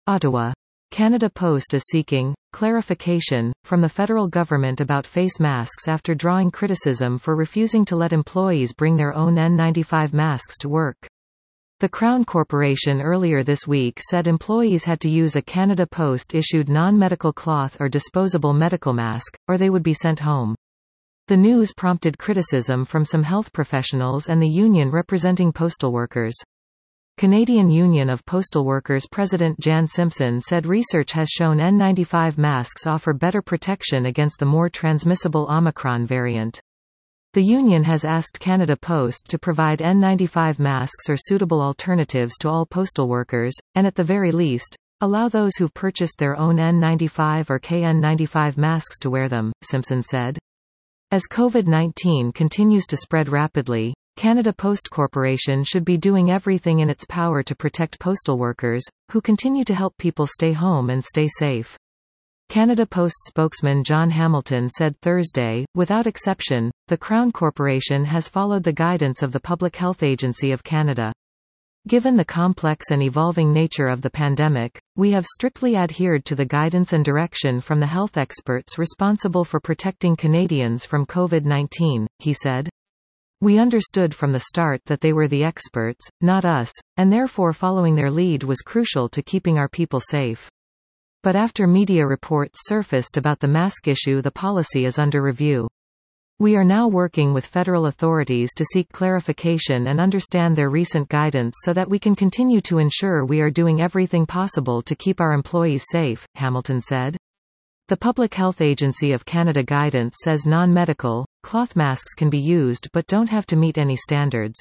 Ottawa. Canada Post is seeking clarification from the federal government about face masks after drawing criticism for refusing to let employees bring their own N95 masks to work. The Crown Corporation earlier this week said employees had to use a Canada Post-issued non-medical cloth or disposable medical mask, or they would be sent home. The news prompted criticism from some health professionals and the union representing postal workers. Canadian Union of Postal Workers President Jan Simpson said research has shown N95 masks offer better protection against the more transmissible Omicron variant. The union has asked Canada Post to provide N95 masks or suitable alternatives to all postal workers, and at the very least, allow those who've purchased their own N95 or KN95 masks to wear them, Simpson said. As COVID-19 continues to spread rapidly, Canada Post Corporation should be doing everything in its power to protect postal workers, who continue to help people stay home and stay safe. Canada Post spokesman John Hamilton said Thursday, without exception, the Crown Corporation has followed the guidance of the Public Health Agency of Canada. Given the complex and evolving nature of the pandemic, we have strictly adhered to the guidance and direction from the health experts responsible for protecting Canadians from COVID-19, he said. We understood from the start that they were the experts, not us, and therefore following their lead was crucial to keeping our people safe. But after media reports surfaced about the mask issue, the policy is under review. We are now working with federal authorities to seek clarification and understand their recent guidance so that we can continue to ensure we are doing everything possible to keep our employees safe, Hamilton said. The Public Health Agency of Canada guidance says non-medical, cloth masks can be used but don't have to meet any standards.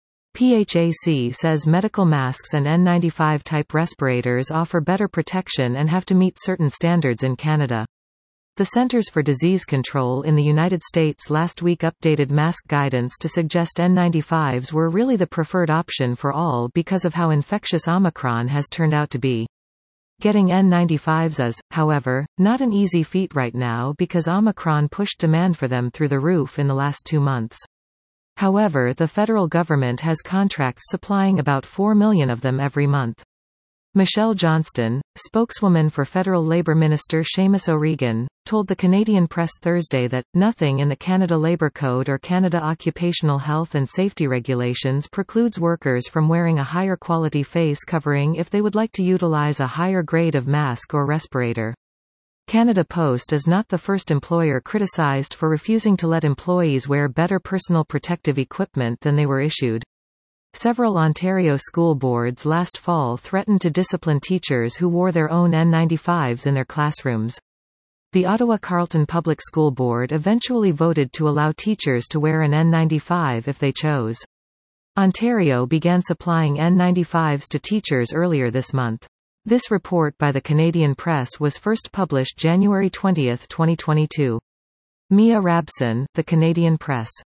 PHAC says medical masks and N95-type respirators offer better protection and have to meet certain standards in Canada. The Centers for Disease Control in the United States last week updated mask guidance to suggest N95s were really the preferred option for all because of how infectious Omicron has turned out to be. Getting N95s is, however, not an easy feat right now because Omicron pushed demand for them through the roof in the last 2 months. However, the federal government has contracts supplying about 4 million of them every month. Michelle Johnston, spokeswoman for Federal Labour Minister Seamus O'Regan, told the Canadian Press Thursday that, nothing in the Canada Labour Code or Canada Occupational Health and Safety Regulations precludes workers from wearing a higher quality face covering if they would like to utilise a higher grade of mask or respirator. Canada Post is not the first employer criticised for refusing to let employees wear better personal protective equipment than they were issued. Several Ontario school boards last fall threatened to discipline teachers who wore their own N95s in their classrooms. The Ottawa Carleton Public School Board eventually voted to allow teachers to wear an N95 if they chose. Ontario began supplying N95s to teachers earlier this month. This report by the Canadian Press was first published January 20, 2022. Mia Rabson, The Canadian Press.